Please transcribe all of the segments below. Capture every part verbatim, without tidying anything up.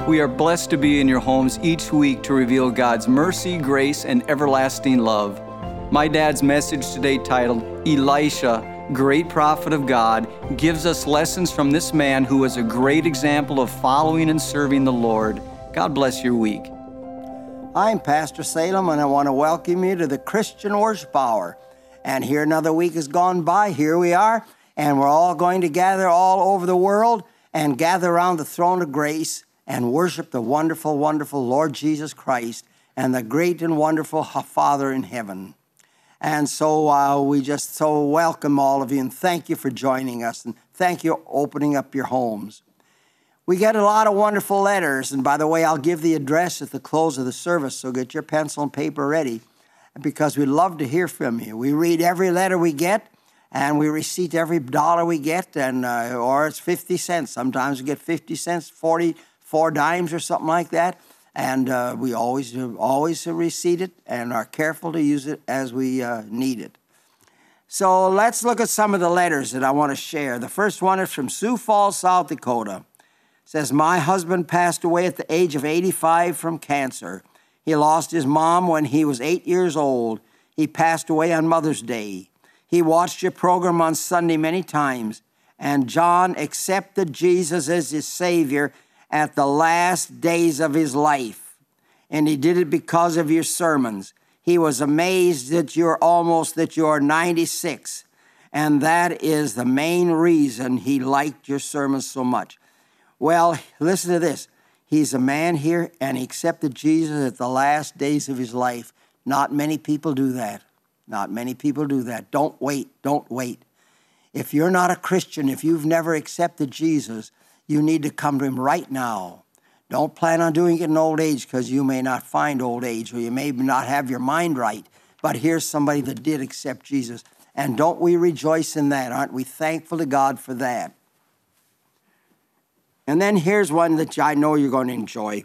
We are blessed to be in your homes each week to reveal God's mercy, grace, and everlasting love. My dad's message today, titled Elisha, Great Prophet of God, gives us lessons from this man who was a great example of following and serving the Lord. God bless your week. I'm Pastor Salem, and I want to welcome you to the Christian Worship Hour. And here another week has gone by. Here we are, and we're all going to gather all over the world and gather around the throne of grace and worship the wonderful, wonderful Lord Jesus Christ and the great and wonderful Father in heaven. And so uh, we just so welcome all of you, and thank you for joining us, and thank you for opening up your homes. We get a lot of wonderful letters, and by the way, I'll give the address at the close of the service, so get your pencil and paper ready, because we'd love to hear from you. We read every letter we get, and we receipt every dollar we get, and uh, or it's fifty cents. Sometimes we get fifty cents, forty-four dimes or something like that, and uh, we always, always receipt it and are careful to use it as we uh, need it. So let's look at some of the letters that I want to share. The first one is from Sioux Falls, South Dakota. It says, my husband passed away at the age of eighty-five from cancer. He lost his mom when he was eight years old. He passed away on Mother's Day. He watched your program on Sunday many times, and John accepted Jesus as his Savior at the last days of his life, and he did it because of your sermons. He was amazed that you're almost, that you're ninety-six, and that is the main reason he liked your sermons so much. Well, listen to this. He's a man here, and he accepted Jesus at the last days of his life. Not many people do that. Not many people do that. Don't wait. Don't wait. If you're not a Christian, if you've never accepted Jesus, you need to come to him right now. Don't plan on doing it in old age, because you may not find old age, or you may not have your mind right. But here's somebody that did accept Jesus. And don't we rejoice in that? Aren't we thankful to God for that? And then here's one that I know you're going to enjoy.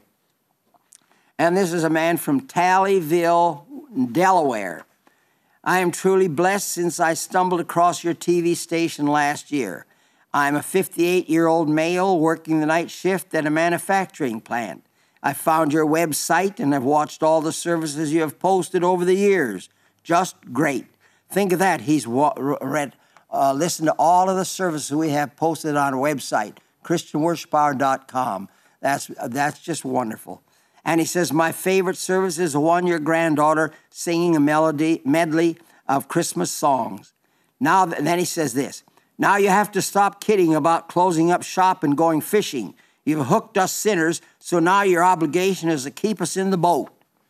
And this is a man from Tallyville, Delaware. I am truly blessed since I stumbled across your T V station last year. I'm a fifty-eight-year-old male working the night shift at a manufacturing plant. I found your website and have watched all the services you have posted over the years. Just great. Think of that. He's wa- read, uh, listened to all of the services we have posted on our website, Christian Worship Hour dot com. That's, that's just wonderful. And he says, my favorite service is the one your granddaughter singing a melody medley of Christmas songs. Now, then he says this, now you have to stop kidding about closing up shop and going fishing. You've hooked us sinners, so now your obligation is to keep us in the boat.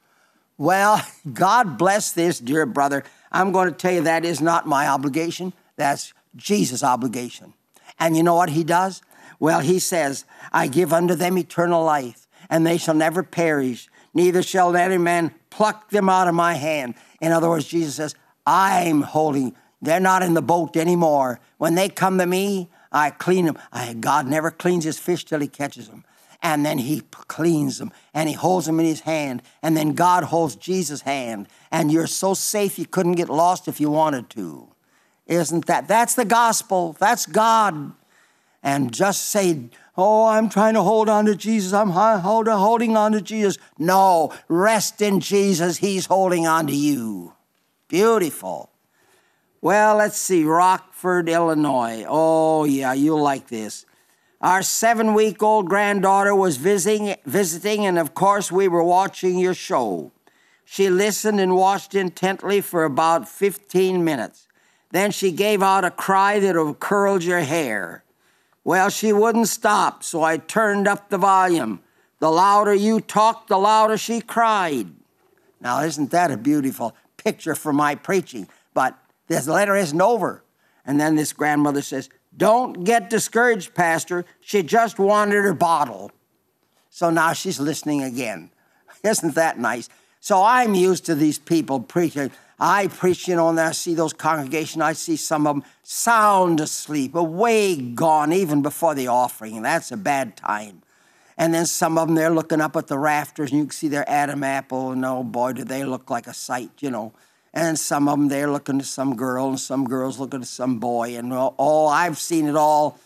Well, God bless this, dear brother. I'm going to tell you that is not my obligation. That's Jesus' obligation. And you know what he does? Well, he says, I give unto them eternal life, and they shall never perish, neither shall any man pluck them out of my hand. In other words, Jesus says, I'm holding, they're not in the boat anymore. When they come to me, I clean them. I, God never cleans his fish till he catches them. And then he cleans them, and he holds them in his hand, and then God holds Jesus' hand, and you're so safe you couldn't get lost if you wanted to. Isn't that? That's the gospel. That's God. And just say, oh, I'm trying to hold on to Jesus. I'm hold, holding on to Jesus. No, rest in Jesus. He's holding on to you. Beautiful. Well, let's see. Rockford, Illinois. Oh, yeah, you'll like this. Our seven-week-old granddaughter was visiting, visiting, and of course we were watching your show. She listened and watched intently for about fifteen minutes. Then she gave out a cry that would have curled your hair. Well, she wouldn't stop, so I turned up the volume. The louder you talked, the louder she cried. Now, isn't that a beautiful picture for my preaching? But this letter isn't over. And then this grandmother says, don't get discouraged, Pastor. She just wanted her bottle. So now she's listening again. Isn't that nice? So I'm used to these people preaching. I preach, you know, and I see those congregations, I see some of them sound asleep, away gone, even before the offering, and that's a bad time. And then some of them, they're looking up at the rafters, and you can see their Adam apple, and oh boy, do they look like a sight, you know. And some of them, they're looking to some girl, and some girls looking to some boy, and oh, I've seen it all.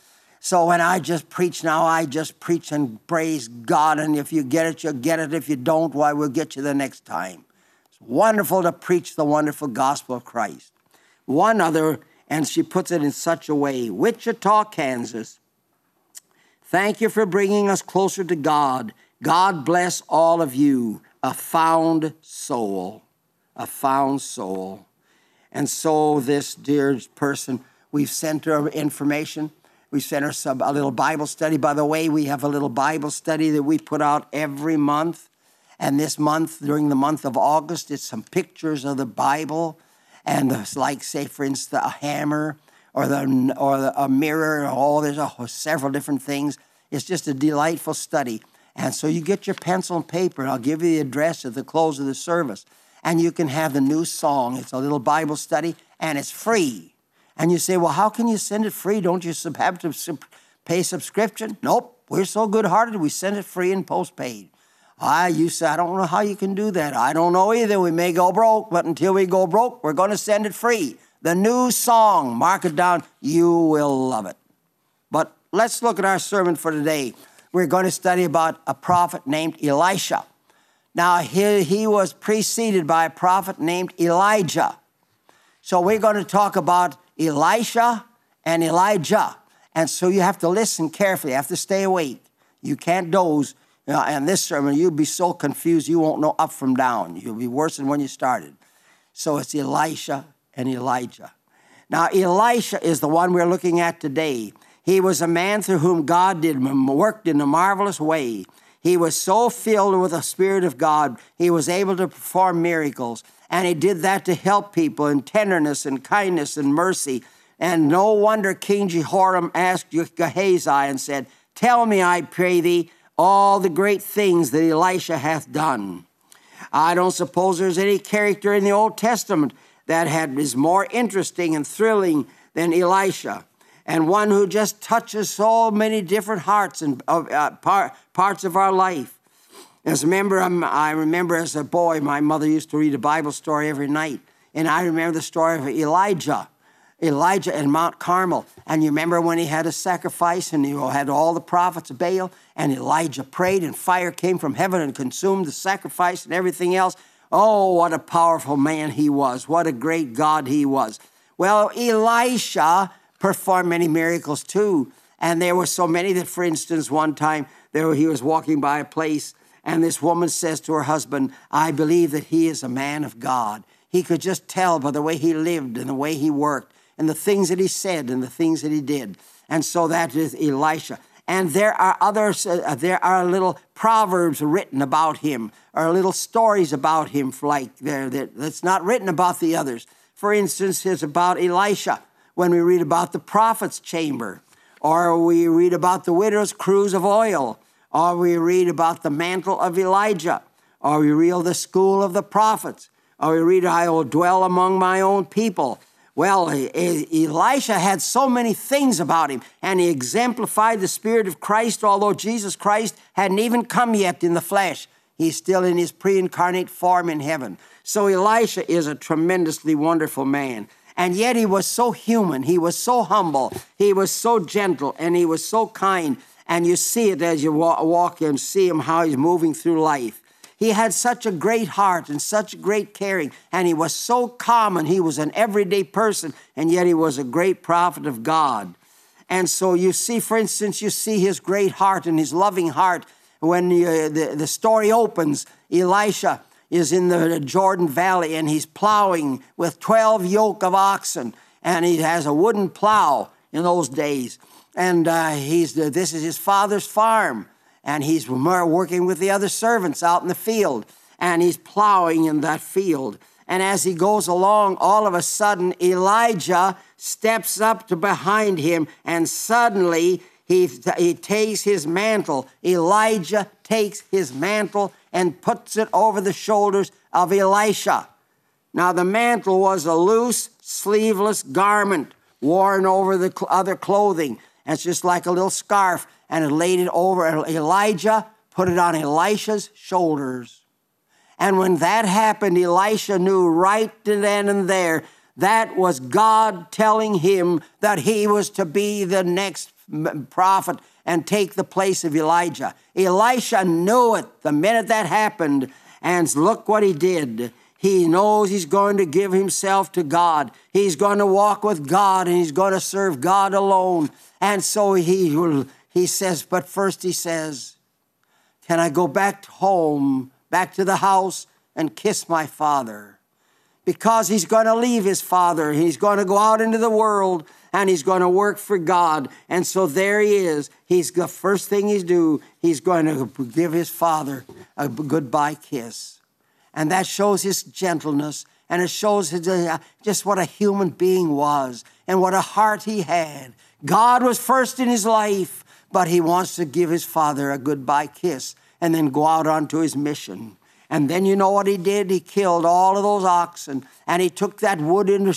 So when I just preach now, I just preach and praise God. And if you get it, you'll get it. If you don't, why, we'll get you the next time. It's wonderful to preach the wonderful gospel of Christ. One other, and she puts it in such a way, Wichita, Kansas. Thank you for bringing us closer to God. God bless all of you. A found soul. A found soul. And so this dear person, we've sent her information. We sent her some, a little Bible study. By the way, we have a little Bible study that we put out every month. And this month, during the month of August, it's some pictures of the Bible. And it's like, say, for instance, a hammer or, the, or the, a mirror. Oh, there's a, several different things. It's just a delightful study. And so you get your pencil and paper, and I'll give you the address at the close of the service. And you can have the new song. It's a little Bible study, and it's free. And you say, well, how can you send it free? Don't you have to pay subscription? Nope. We're so good-hearted, we send it free and postpaid. I, you say, I don't know how you can do that. I don't know either. We may go broke, but until we go broke, we're going to send it free. The new song, mark it down. You will love it. But let's look at our sermon for today. We're going to study about a prophet named Elisha. Now, he, he was preceded by a prophet named Elijah. So we're going to talk about Elisha and Elijah. And so you have to listen carefully. You have to stay awake. You can't doze. You know, and this sermon, you'll be so confused you won't know up from down. You'll be worse than when you started. So it's Elisha and Elijah. Now, Elisha is the one we're looking at today. He was a man through whom God did worked in a marvelous way. He was so filled with the Spirit of God, he was able to perform miracles. And he did that to help people in tenderness and kindness and mercy. And no wonder King Jehoram asked Gehazi and said, tell me, I pray thee, all the great things that Elisha hath done. I don't suppose there's any character in the Old Testament that had, is more interesting and thrilling than Elisha, and one who just touches so many different hearts and uh, par, parts of our life. As a member, I remember as a boy, my mother used to read a Bible story every night, and I remember the story of Elijah. Elijah and Mount Carmel. And you remember when he had a sacrifice and he had all the prophets of Baal, and Elijah prayed and fire came from heaven and consumed the sacrifice and everything else. Oh, what a powerful man he was. What a great God he was. Well, Elisha performed many miracles too. And there were so many that, for instance, one time there he was walking by a place, and this woman says to her husband, I believe that he is a man of God. He could just tell by the way he lived and the way he worked and the things that he said and the things that he did. And so that is Elisha. And there are others, uh, there are little proverbs written about him, or little stories about him, like there that's not written about the others. For instance, it's about Elisha when we read about the prophet's chamber, or we read about the widow's cruse of oil, or we read about the mantle of Elijah, or we read the school of the prophets, or we read, I will dwell among my own people. Well, Elisha had so many things about him, and he exemplified the Spirit of Christ, although Jesus Christ hadn't even come yet in the flesh. He's still in his pre-incarnate form in heaven. So Elisha is a tremendously wonderful man. And yet he was so human, he was so humble, he was so gentle, and he was so kind. And you see it as you walk and see him, how he's moving through life. He had such a great heart and such great caring, and he was so common. He was an everyday person, and yet he was a great prophet of God. And so you see, for instance, you see his great heart and his loving heart. When you, the, the story opens, Elisha is in the Jordan Valley, and he's plowing with twelve yoke of oxen, and he has a wooden plow in those days. And uh, he's this is his father's farm, and he's working with the other servants out in the field, and he's plowing in that field. And as he goes along, all of a sudden, Elijah steps up to behind him, and suddenly he, he takes his mantle. Elijah takes his mantle and puts it over the shoulders of Elisha. Now, the mantle was a loose, sleeveless garment worn over the other clothing. It's just like a little scarf, and it laid it over Elijah, put it on Elisha's shoulders. And when that happened, Elisha knew right then and there that was God telling him that he was to be the next prophet and take the place of Elijah. Elisha knew it the minute that happened, and look what he did. He knows he's going to give himself to God. He's going to walk with God, and he's going to serve God alone. And so he will, he says, but first he says, can I go back home, back to the house, and kiss my father? Because he's going to leave his father. He's going to go out into the world, and he's going to work for God. And so there he is. He's the first thing he's do, he's going to give his father a goodbye kiss. And that shows his gentleness, and it shows his, uh, just what a human being was and what a heart he had. God was first in his life, but he wants to give his father a goodbye kiss and then go out onto his mission. And then you know what he did? He killed all of those oxen, and he took that wooden,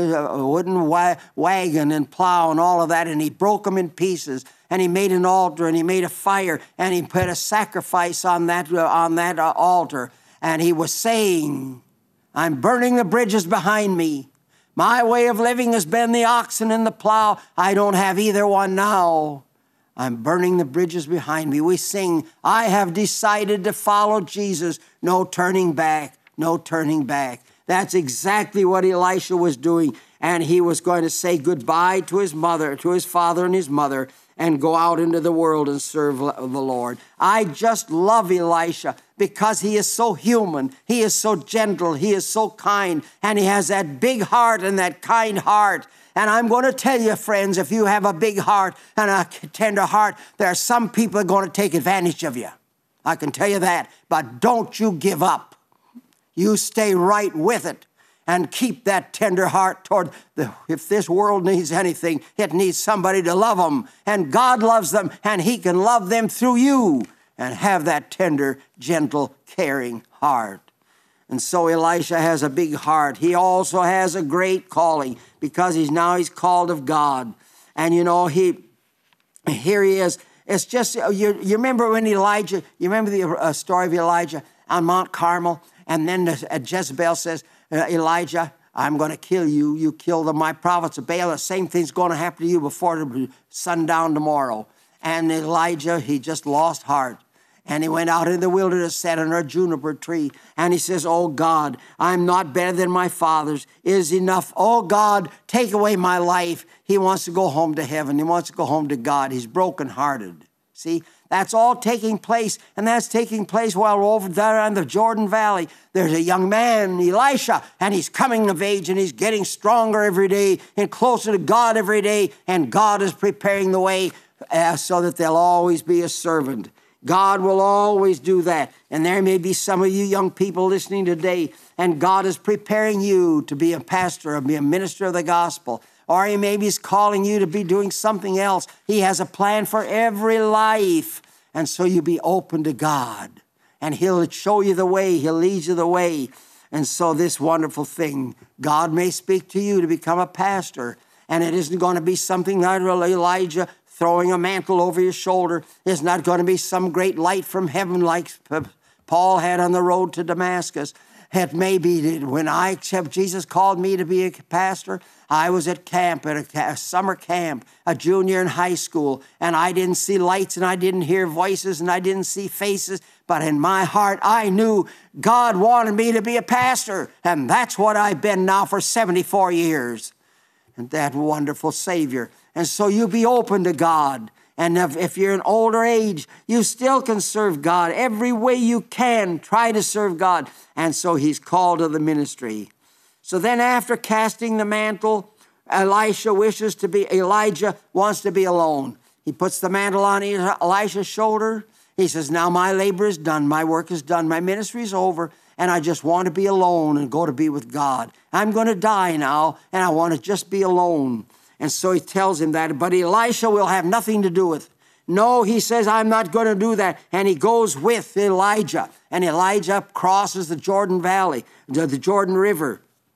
wooden wa- wagon and plow and all of that, and he broke them in pieces, and he made an altar, and he made a fire, and he put a sacrifice on that, uh, on that uh, altar. And he was saying, I'm burning the bridges behind me. My way of living has been the oxen and the plow. I don't have either one now. I'm burning the bridges behind me. We sing, I have decided to follow Jesus. No turning back, no turning back. That's exactly what Elisha was doing. And he was going to say goodbye to his mother, to his father and his mother, and go out into the world and serve the Lord. I just love Elisha because he is so human. He is so gentle. He is so kind. And he has that big heart and that kind heart. And I'm going to tell you, friends, if you have a big heart and a tender heart, there are some people that are going to take advantage of you. I can tell you that. But don't you give up. You stay right with it and keep that tender heart toward the, if this world needs anything, it needs somebody to love them. And God loves them, and he can love them through you and have that tender, gentle, caring heart. And so Elisha has a big heart. He also has a great calling because he's now he's called of God. And you know, he here he is. It's just, you, you remember when Elijah, you remember the uh, story of Elijah on Mount Carmel? And then uh, Jezebel says, uh, Elijah, I'm going to kill you. You kill the, my prophets of Baal. The same thing's going to happen to you before sundown tomorrow. And Elijah, he just lost heart. And he went out in the wilderness, sat under a juniper tree. And he says, oh God, I'm not better than my fathers. It is enough. Oh God, take away my life. He wants to go home to heaven. He wants to go home to God. He's brokenhearted. See, that's all taking place. And that's taking place while over there in the Jordan Valley. There's a young man, Elisha, and he's coming of age, and he's getting stronger every day and closer to God every day. And God is preparing the way uh, so that there'll always be a servant. God will always do that. And there may be some of you young people listening today, and God is preparing you to be a pastor or be a minister of the gospel. Or he maybe is calling you to be doing something else. He has a plan for every life. And so you be open to God. And he'll show you the way. He'll lead you the way. And so this wonderful thing, God may speak to you to become a pastor. And it isn't going to be something like Elijah throwing a mantle over your shoulder. It's not going to be some great light from heaven like Paul had on the road to Damascus. It may be that when I accept Jesus called me to be a pastor, I was at camp, at a summer camp, a junior in high school, and I didn't see lights, and I didn't hear voices, and I didn't see faces, but in my heart, I knew God wanted me to be a pastor, and that's what I've been now for seventy-four years. And that wonderful Savior. And so you be open to God. And if, if you're in older age, you still can serve God. Every way you can, try to serve God. And so he's called to the ministry. So then after casting the mantle, Elisha wishes to be, Elijah wants to be alone. He puts the mantle on Elisha's shoulder. He says, now my labor is done. My work is done. My ministry is over. And I just want to be alone and go to be with God. I'm going to die now, and I want to just be alone. And so he tells him that, but Elisha will have nothing to do with it. No, he says, I'm not going to do that. And he goes with Elijah. And Elijah crosses the Jordan Valley, the Jordan River.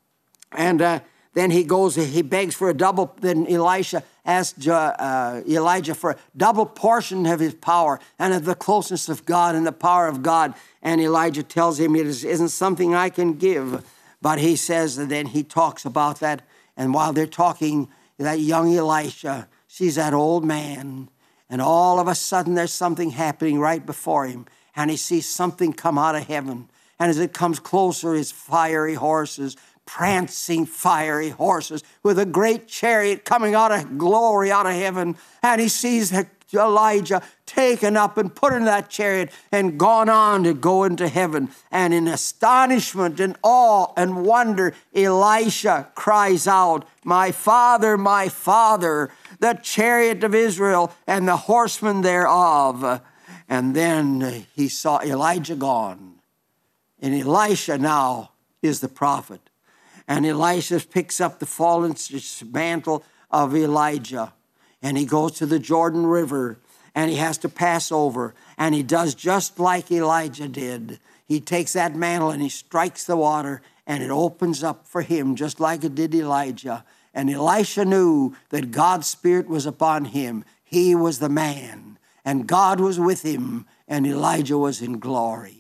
And uh, then he goes, he begs for a double, then Elisha asks uh, Elijah for a double portion of his power and of the closeness of God and the power of God. And Elijah tells him it isn't something I can give. But he says, and then he talks about that. And while they're talking, that young Elisha sees that old man, and all of a sudden there's something happening right before him, and he sees something come out of heaven. And as it comes closer, it's fiery horses, prancing fiery horses with a great chariot coming out of glory out of heaven. And he sees Elijah taken up and put in that chariot and gone on to go into heaven. And in astonishment and awe and wonder, Elisha cries out, "My father, my father, the chariot of Israel and the horsemen thereof." And then he saw Elijah gone. And Elisha now is the prophet. And Elisha picks up the fallen mantle of Elijah. And he goes to the Jordan River. And he has to pass over. And he does just like Elijah did. He takes that mantle and he strikes the water. And it opens up for him just like it did Elijah. And Elisha knew that God's Spirit was upon him. He was the man. And God was with him. And Elijah was in glory.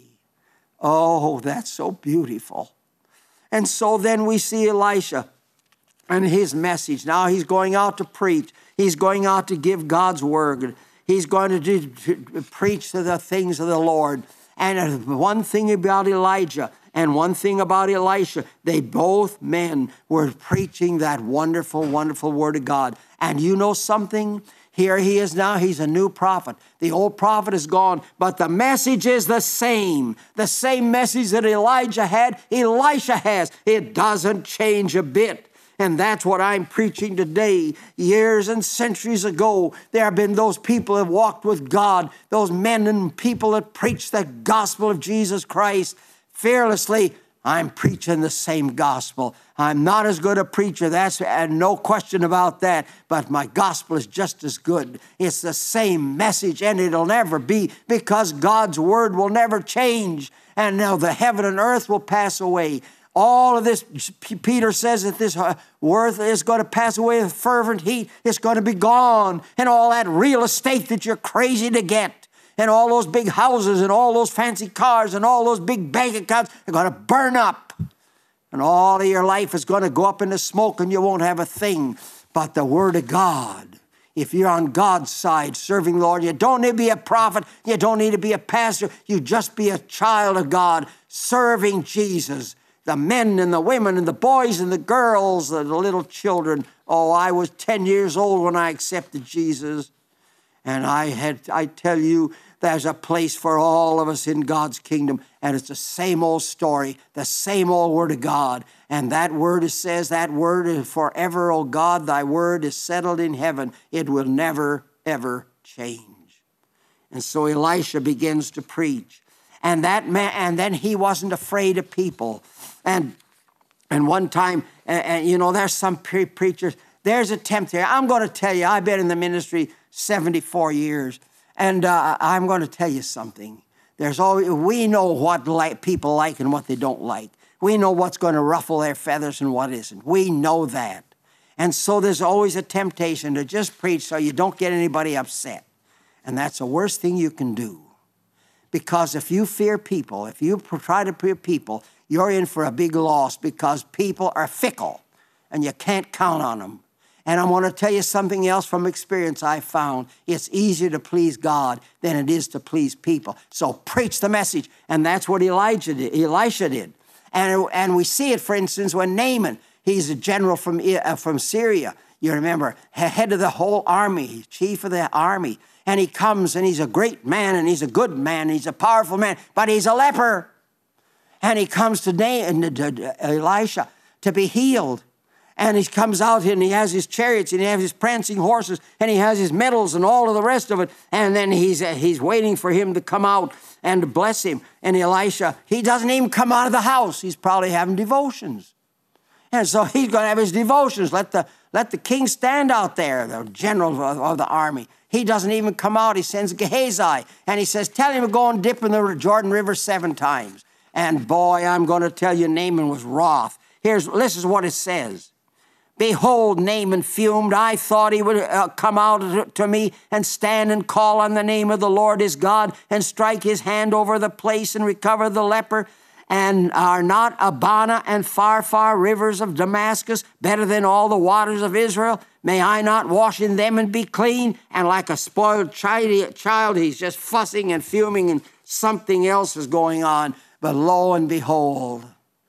Oh, that's so beautiful. And so then we see Elisha and his message. Now he's going out to preach. He's going out to give God's word. He's going to, do, to preach to the things of the Lord. And one thing about Elijah and one thing about Elisha, they both men were preaching that wonderful, wonderful word of God. And you know something? Here he is now. He's a new prophet. The old prophet is gone, but the message is the same. The same message that Elijah had, Elisha has. It doesn't change a bit. And that's what I'm preaching today. Years and centuries ago, there have been those people that walked with God, those men and people that preached the gospel of Jesus Christ fearlessly. I'm preaching the same gospel. I'm not as good a preacher, that's and no question about that, but my gospel is just as good. It's the same message, and it'll never be, because God's word will never change. And now the heaven and earth will pass away. All of this, Peter says that this earth is going to pass away with fervent heat. It's going to be gone. And all that real estate that you're crazy to get, and all those big houses and all those fancy cars and all those big bank accounts are going to burn up. And all of your life is going to go up into smoke and you won't have a thing. But the Word of God, if you're on God's side serving the Lord, you don't need to be a prophet. You don't need to be a pastor. You just be a child of God serving Jesus. The men and the women and the boys and the girls and the little children. Oh, I was ten years old when I accepted Jesus. And I had, I tell you, there's a place for all of us in God's kingdom. And it's the same old story, the same old word of God. And that word it says, that word is forever, O God, thy word is settled in heaven. It will never, ever change. And so Elisha begins to preach. And that man, and then he wasn't afraid of people. And and one time, and, and you know, there's some pre- preachers, there's a tempter. I'm going to tell you, I've been in the ministry seventy-four years. And uh, I'm going to tell you something. There's always, we know what like, people like and what they don't like. We know what's going to ruffle their feathers and what isn't. We know that. And so there's always a temptation to just preach so you don't get anybody upset. And that's the worst thing you can do. Because if you fear people, if you try to fear people, you're in for a big loss, because people are fickle and you can't count on them. And I'm going to tell you something else from experience I found. It's easier to please God than it is to please people. So preach the message. And that's what Elijah did, Elisha did. And, and we see it, for instance, when Naaman, he's a general from, uh, from Syria. You remember, head of the whole army, chief of the army. And he comes and he's a great man and he's a good man. And he's a powerful man, but he's a leper. And he comes to, Na- to Elisha to be healed. And he comes out and he has his chariots and he has his prancing horses and he has his medals and all of the rest of it. And then he's, uh, he's waiting for him to come out and to bless him. And Elisha, he doesn't even come out of the house. He's probably having devotions. And so he's going to have his devotions. Let the, let the king stand out there, the general of, of the army. He doesn't even come out. He sends Gehazi and he says, tell him to go and dip in the Jordan River seven times. And boy, I'm going to tell you, Naaman was wroth. Here's, this is what it says. Behold, Naaman fumed. I thought he would uh, come out to me and stand and call on the name of the Lord his God and strike his hand over the place and recover the leper. And are not Abana and Pharpar rivers of Damascus better than all the waters of Israel? May I not wash in them and be clean? And like a spoiled child, he's just fussing and fuming and something else is going on. But lo and behold,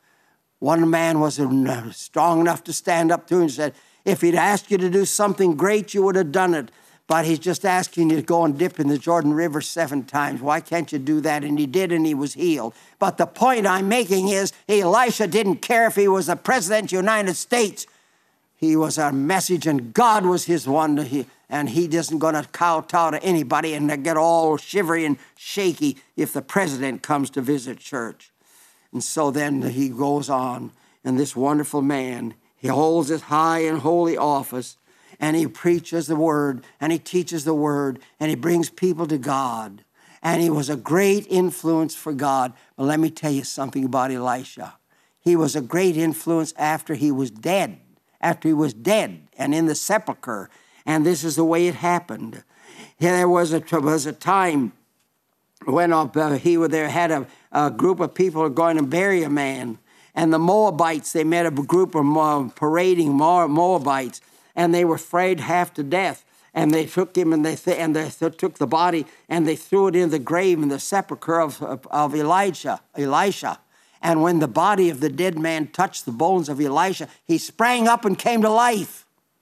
one man was strong enough to stand up to him and said, if he'd asked you to do something great, you would have done it. But he's just asking you to go and dip in the Jordan River seven times. Why can't you do that? And he did, and he was healed. But the point I'm making is Elisha didn't care if he was the president of the United States. He was a message, and God was his one. He, and he isn't going to kowtow to anybody and get all shivery and shaky if the president comes to visit church. And so then he goes on, and this wonderful man, he holds his high and holy office, and he preaches the word, and he teaches the word, and he brings people to God. And he was a great influence for God. But let me tell you something about Elisha. He was a great influence after he was dead, after he was dead and in the sepulcher. And this is the way it happened. There was a, was a time when uh, he there had a, a group of people going to bury a man. And the Moabites, they met a group of uh, parading Moabites. And they were afraid half to death. And they took him and they th- and they th- took the body and they threw it in the grave in the sepulcher of, of, of Elijah, Elisha. And when the body of the dead man touched the bones of Elisha, he sprang up and came to life.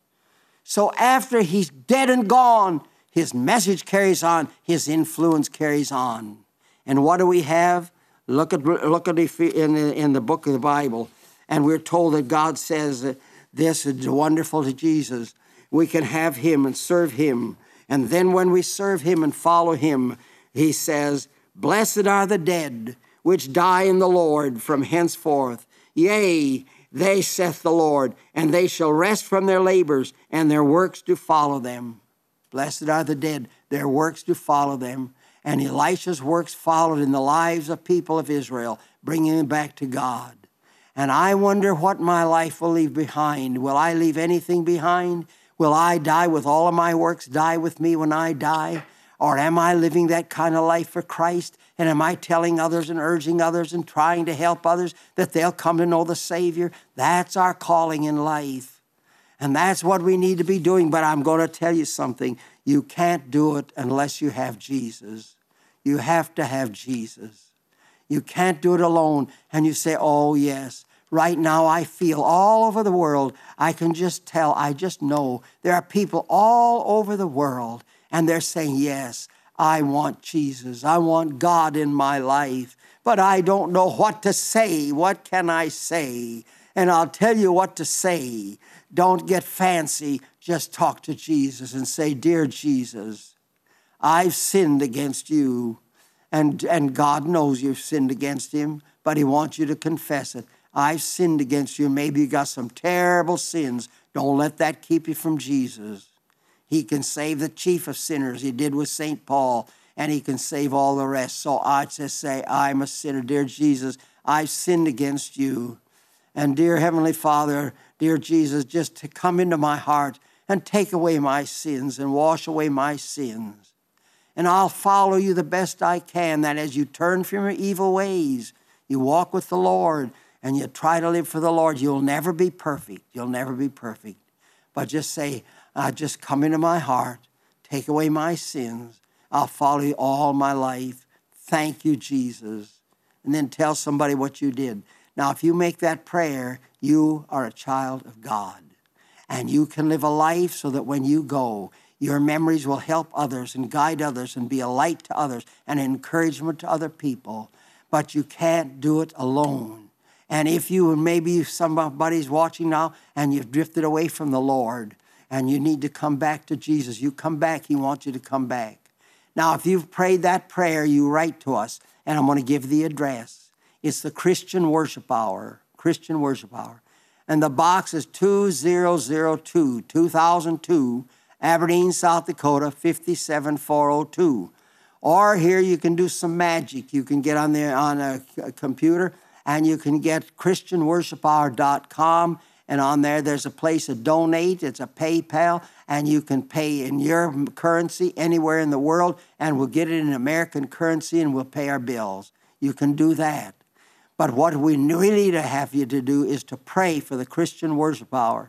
So after he's dead and gone, his message carries on, his influence carries on. And what do we have? Look at look at it in the, in the book of the Bible, and we're told that God says that this is wonderful to Jesus. We can have him and serve him. And then when we serve him and follow him, he says, blessed are the dead which die in the Lord from henceforth. Yea, they, saith the Lord, and they shall rest from their labors, and their works do follow them. Blessed are the dead, their works do follow them. And Elisha's works followed in the lives of people of Israel, bringing them back to God. And I wonder what my life will leave behind. Will I leave anything behind? Will I die with all of my works, die with me when I die? Or am I living that kind of life for Christ? And am I telling others and urging others and trying to help others that they'll come to know the Savior? That's our calling in life. And that's what we need to be doing. But I'm going to tell you something. You can't do it unless you have Jesus. You have to have Jesus. You can't do it alone. And you say, oh, yes, right now I feel all over the world. I can just tell, I just know there are people all over the world, and they're saying, yes, I want Jesus. I want God in my life, but I don't know what to say. What can I say? And I'll tell you what to say. Don't get fancy. Just talk to Jesus and say, dear Jesus, I've sinned against you. And, and God knows you've sinned against him, but he wants you to confess it. I've sinned against you. Maybe you got some terrible sins. Don't let that keep you from Jesus. He can save the chief of sinners. He did with Saint Paul, and he can save all the rest. So I just say, I'm a sinner. Dear Jesus, I've sinned against you. And dear Heavenly Father, dear Jesus, just to come into my heart and take away my sins and wash away my sins. And I'll follow you the best I can, that as you turn from your evil ways, you walk with the Lord, and you try to live for the Lord. You'll never be perfect. You'll never be perfect. But just say, uh, just come into my heart, take away my sins. I'll follow you all my life. Thank you, Jesus. And then tell somebody what you did. Now, if you make that prayer, you are a child of God. And you can live a life so that when you go, your memories will help others and guide others and be a light to others and encouragement to other people. But you can't do it alone. And if you, and maybe somebody's watching now and you've drifted away from the Lord and you need to come back to Jesus, you come back. He wants you to come back. Now, if you've prayed that prayer, you write to us, and I'm going to give the address. It's the Christian Worship Hour, Christian Worship Hour. And the box is two thousand two, two thousand two, Aberdeen, South Dakota, five seven four oh two. Or here you can do some magic. You can get on the on a, a computer and you can get Christian Worship Hour dot com, and on there there's a place to donate. It's a PayPal, and you can pay in your currency anywhere in the world, and we'll get it in American currency and we'll pay our bills. You can do that. But what we really need to have you to do is to pray for the Christian Worship Hour.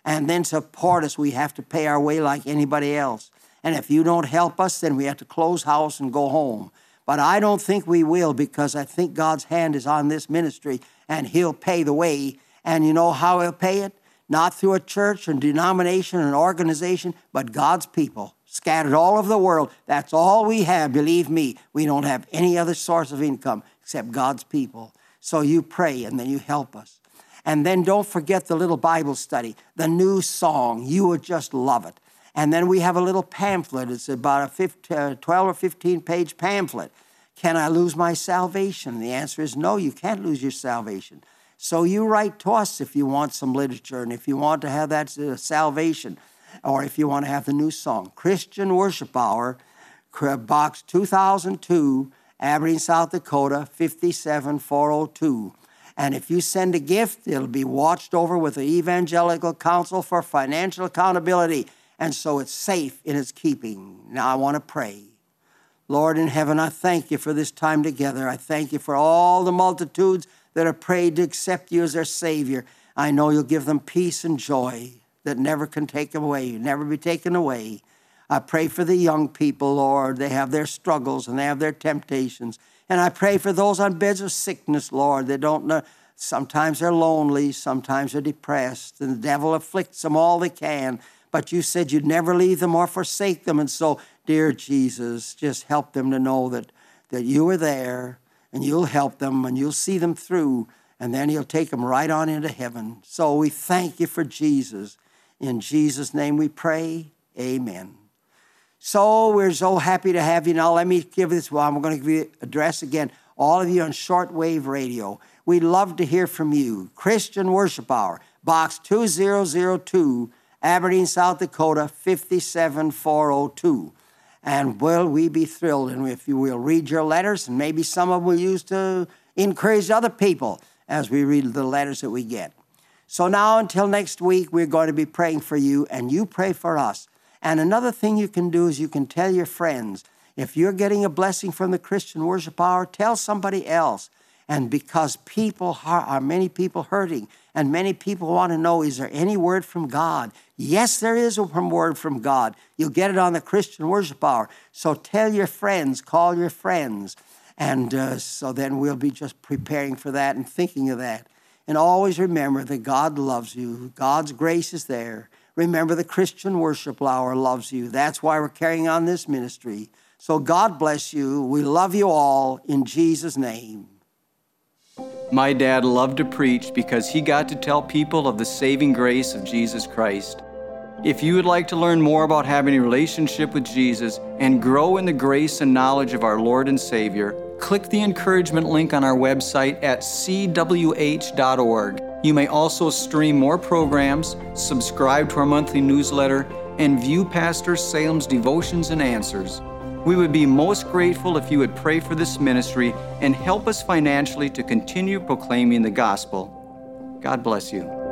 and then support us. We have to pay our way like anybody else. And if you don't help us, then we have to close house and go home. But I don't think we will, because I think God's hand is on this ministry, and he'll pay the way. And you know how he'll pay it? Not through a church or denomination or an organization, but God's people scattered all over the world. That's all we have, believe me. We don't have any other source of income except God's people. So you pray, and then you help us. And then don't forget the little Bible study, the new song. You would just love it. And then we have a little pamphlet. It's about a fifteen, twelve or fifteen page pamphlet. Can I lose my salvation? The answer is no, you can't lose your salvation. So you write to us if you want some literature, and if you want to have that uh, salvation, or if you want to have the new song. Christian Worship Hour, Box two thousand two, Aberdeen, South Dakota, five seven four oh two. And if you send a gift, it'll be watched over with the Evangelical Council for Financial Accountability. And so it's safe in its keeping. Now I want to pray. Lord in heaven, I thank you for this time together. I thank you for all the multitudes that have prayed to accept you as their Savior. I know you'll give them peace and joy that never can take away, never be taken away. I pray for the young people, Lord. They have their struggles and they have their temptations. And I pray for those on beds of sickness, Lord. They don't know. Sometimes they're lonely. Sometimes they're depressed. And the devil afflicts them all they can. But you said you'd never leave them or forsake them. And so, dear Jesus, just help them to know that, that you are there, and you'll help them, and you'll see them through, and then you'll take them right on into heaven. So we thank you for Jesus. In Jesus' name we pray, amen. So we're so happy to have you. Now let me give this, well, I'm going to give you the address again. All of you on shortwave radio, we'd love to hear from you. Christian Worship Hour, Box two thousand two, Aberdeen, South Dakota, five seven four oh two. And will we be thrilled, and if you will read your letters, and maybe some of them we'll use to encourage other people as we read the letters that we get. So now until next week, we're going to be praying for you, and you pray for us. And another thing you can do is you can tell your friends. If you're getting a blessing from the Christian Worship Hour, tell somebody else. And because people are many people hurting, and many people want to know, is there any word from God? Yes, there is a word from God. You'll get it on the Christian Worship Hour. So tell your friends, call your friends. And uh, so then we'll be just preparing for that and thinking of that. And always remember that God loves you. God's grace is there. Remember, the Christian Worship Hour loves you. That's why we're carrying on this ministry. So God bless you. We love you all in Jesus' name. My dad loved to preach because he got to tell people of the saving grace of Jesus Christ. If you would like to learn more about having a relationship with Jesus and grow in the grace and knowledge of our Lord and Savior, click the encouragement link on our website at c w h dot org. You may also stream more programs, subscribe to our monthly newsletter, and view Pastor Salem's devotions and answers. We would be most grateful if you would pray for this ministry and help us financially to continue proclaiming the gospel. God bless you.